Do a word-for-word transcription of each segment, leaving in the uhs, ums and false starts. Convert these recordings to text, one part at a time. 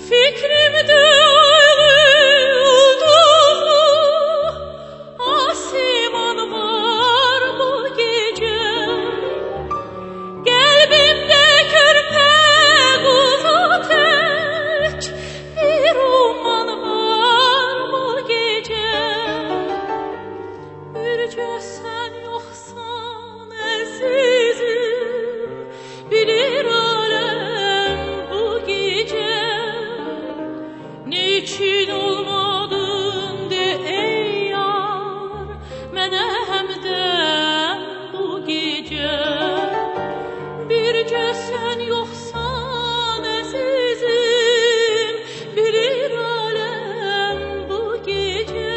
Fikrimde oldu asiman var bu gece. Kalbimde körpe ateş bir uman var bu gece. Birce sen yoksan azizim, bilir alem bu gece. Niçin olmadın de ey yar, mənə həmdəm bu gece. Bircə sən yoxsan əzizim, bilir aləm bu gece.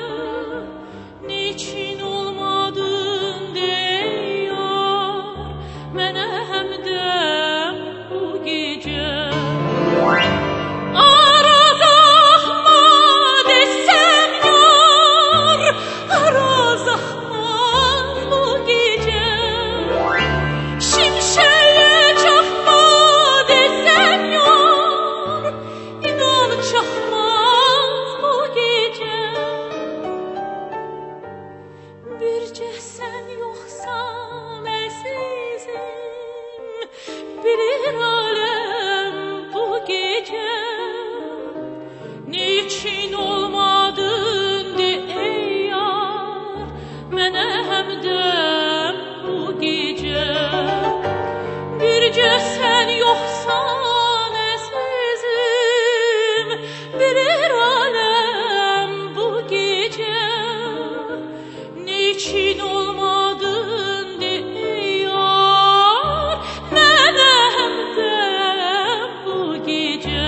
Niçin olmadın de ey yar, mənə həmdəm bu gece. Bircə sən yoxsan əzizim, bilir aləm bu gece. Niçin olmadın de ey yar, mənə həmdəm bu gece. Bircə sən yoxsan əzizim, bilir aləm bu gece. Niçin olmadın de ey yar, mənə həmdəm bu gece.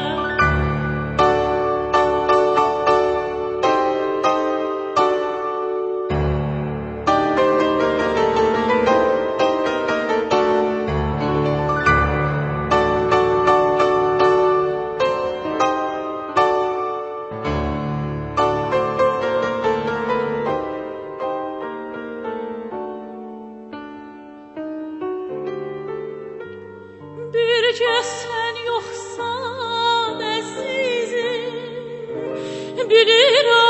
Bircə sən yoxsan əzizim, bilir